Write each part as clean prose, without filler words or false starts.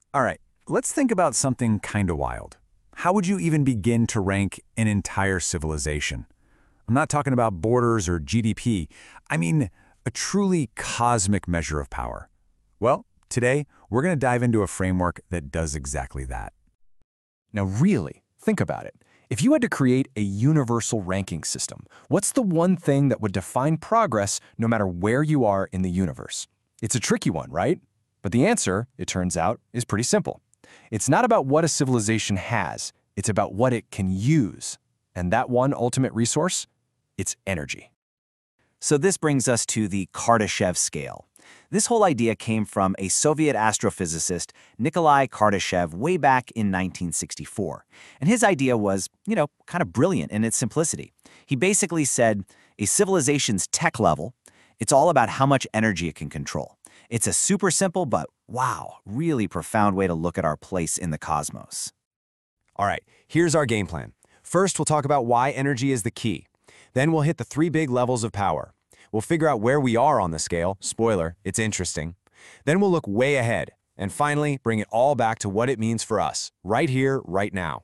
All right, let's think about something kinda wild. How would you even begin to rank an entire civilization? I'm not talking about borders or GDP. I mean, a truly cosmic measure of power. Well, today, we're going to dive into a framework that does exactly that. Now really, think about it. If you had to create a universal ranking system, what's the one thing that would define progress no matter where you are in the universe? It's a tricky one, right? But the answer, it turns out, is pretty simple. It's not about what a civilization has, it's about what it can use. And that one ultimate resource? It's energy. So this brings us to the Kardashev scale. This whole idea came from a Soviet astrophysicist, Nikolai Kardashev, way back in 1964. And his idea was, kind of brilliant in its simplicity. He basically said, a civilization's tech level, it's all about how much energy it can control. It's a super simple but, wow, really profound way to look at our place in the cosmos. All right, here's our game plan. First, we'll talk about why energy is the key. Then we'll hit the 3 big levels of power. We'll figure out where we are on the scale. Spoiler, it's interesting. Then we'll look way ahead. And finally, bring it all back to what it means for us, right here, right now.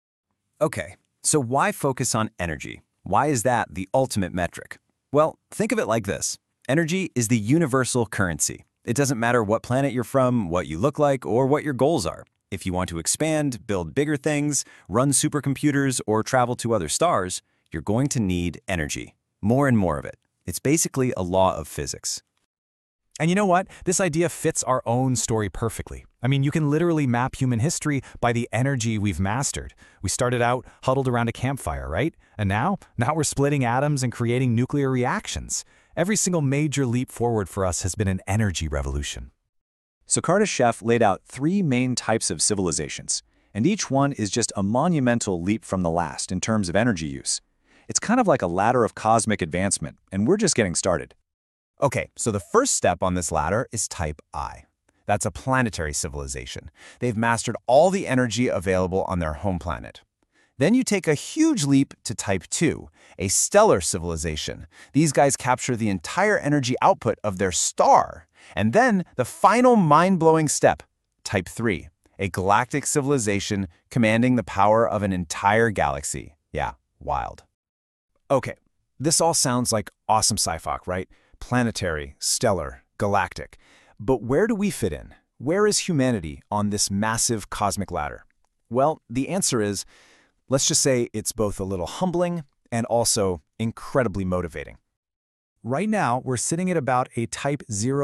Okay, so why focus on energy? Why is that the ultimate metric? Well, think of it like this. Energy is the universal currency. It doesn't matter what planet you're from, what you look like, or what your goals are. If you want to expand, build bigger things, run supercomputers, or travel to other stars, you're going to need energy. More and more of it. It's basically a law of physics. And you know what? This idea fits our own story perfectly. I mean, you can literally map human history by the energy we've mastered. We started out huddled around a campfire, right? And now we're splitting atoms and creating nuclear reactions. Every single major leap forward for us has been an energy revolution. So Kardashev laid out 3 main types of civilizations, and each one is just a monumental leap from the last in terms of energy use. It's kind of like a ladder of cosmic advancement, and we're just getting started. Okay, so the first step on this ladder is Type I. That's a planetary civilization. They've mastered all the energy available on their home planet. Then you take a huge leap to Type II, a stellar civilization. These guys capture the entire energy output of their star. And then the final mind-blowing step, Type III, a galactic civilization commanding the power of an entire galaxy. Yeah, wild. Okay, this all sounds like awesome sci-fi, right? Planetary, stellar, galactic. But where do we fit in? Where is humanity on this massive cosmic ladder? Well, the answer is, let's just say it's both a little humbling and also incredibly motivating. Right now, we're sitting at about a Type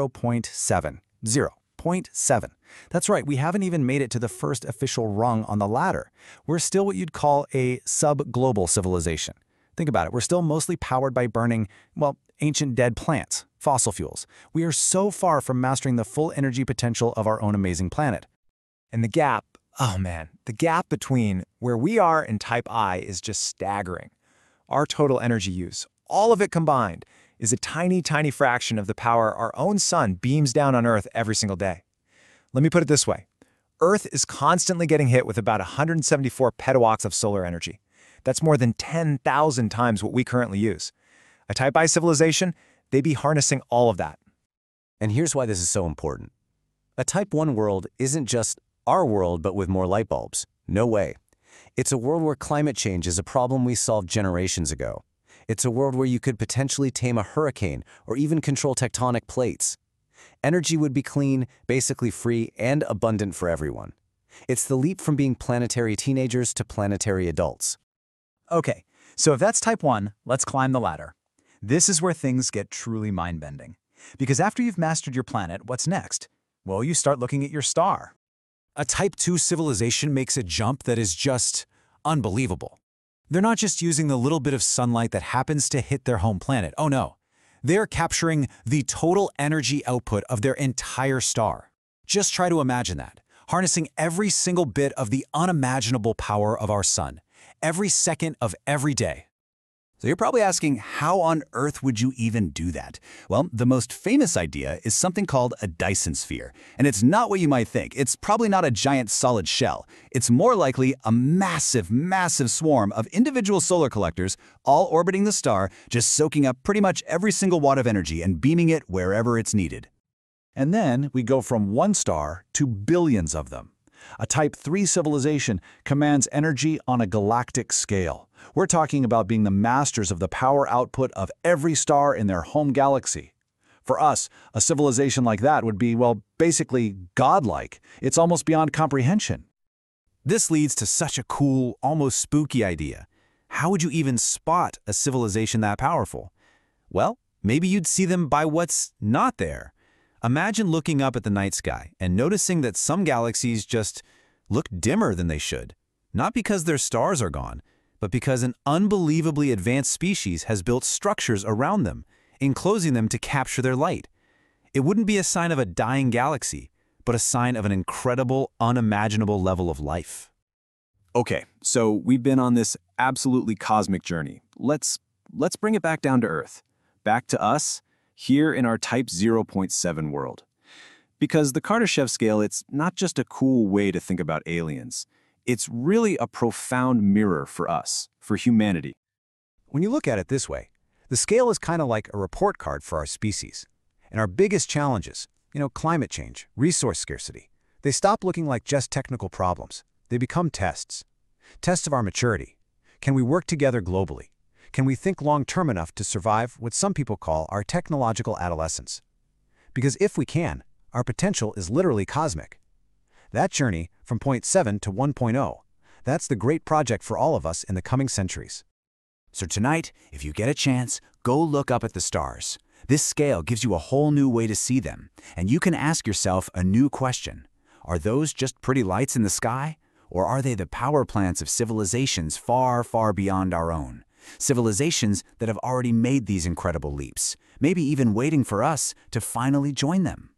0.7. 0.7. That's right, we haven't even made it to the first official rung on the ladder. We're still what you'd call a sub-global civilization. Think about it, we're still mostly powered by burning, well, ancient dead plants, fossil fuels. We are so far from mastering the full energy potential of our own amazing planet. And the gap, oh man, the gap between where we are and Type I is just staggering. Our total energy use, all of it combined, is a tiny, tiny fraction of the power our own sun beams down on Earth every single day. Let me put it this way. Earth is constantly getting hit with about 174 petawatts of solar energy. That's more than 10,000 times what we currently use. A Type I civilization, they'd be harnessing all of that. And here's why this is so important. A Type I world isn't just our world, but with more light bulbs. No way. It's a world where climate change is a problem we solved generations ago. It's a world where you could potentially tame a hurricane or even control tectonic plates. Energy would be clean, basically free, and abundant for everyone. It's the leap from being planetary teenagers to planetary adults. Okay, so if that's Type 1, let's climb the ladder. This is where things get truly mind-bending. Because after you've mastered your planet, what's next? Well, you start looking at your star. A Type 2 civilization makes a jump that is just unbelievable. They're not just using the little bit of sunlight that happens to hit their home planet. Oh no, they're capturing the total energy output of their entire star. Just try to imagine that, harnessing every single bit of the unimaginable power of our sun, every second of every day. So you're probably asking, how on earth would you even do that? Well, the most famous idea is something called a Dyson sphere. And it's not what you might think. It's probably not a giant solid shell. It's more likely a massive, massive swarm of individual solar collectors all orbiting the star, just soaking up pretty much every single watt of energy and beaming it wherever it's needed. And then we go from one star to billions of them. A Type 3 civilization commands energy on a galactic scale. We're talking about being the masters of the power output of every star in their home galaxy. For us, a civilization like that would be, well, basically godlike. It's almost beyond comprehension. This leads to such a cool, almost spooky idea. How would you even spot a civilization that powerful? Well, maybe you'd see them by what's not there. Imagine looking up at the night sky and noticing that some galaxies just look dimmer than they should. Not because their stars are gone, but because an unbelievably advanced species has built structures around them, enclosing them to capture their light. It wouldn't be a sign of a dying galaxy, but a sign of an incredible, unimaginable level of life. Okay, so we've been on this absolutely cosmic journey. Let's bring it back down to Earth. Back to us, here in our Type 0.7 world. Because the Kardashev scale, it's not just a cool way to think about aliens. It's really a profound mirror for us, for humanity. When you look at it this way, the scale is kind of like a report card for our species. And our biggest challenges, climate change, resource scarcity, they stop looking like just technical problems. They become tests. Tests of our maturity. Can we work together globally? Can we think long-term enough to survive what some people call our technological adolescence? Because if we can, our potential is literally cosmic. That journey from point 7 to 1.0, that's the great project for all of us in the coming centuries. So tonight, if you get a chance, go look up at the stars. This scale gives you a whole new way to see them, and you can ask yourself a new question. Are those just pretty lights in the sky? Or are they the power plants of civilizations far, far beyond our own? Civilizations that have already made these incredible leaps, maybe even waiting for us to finally join them.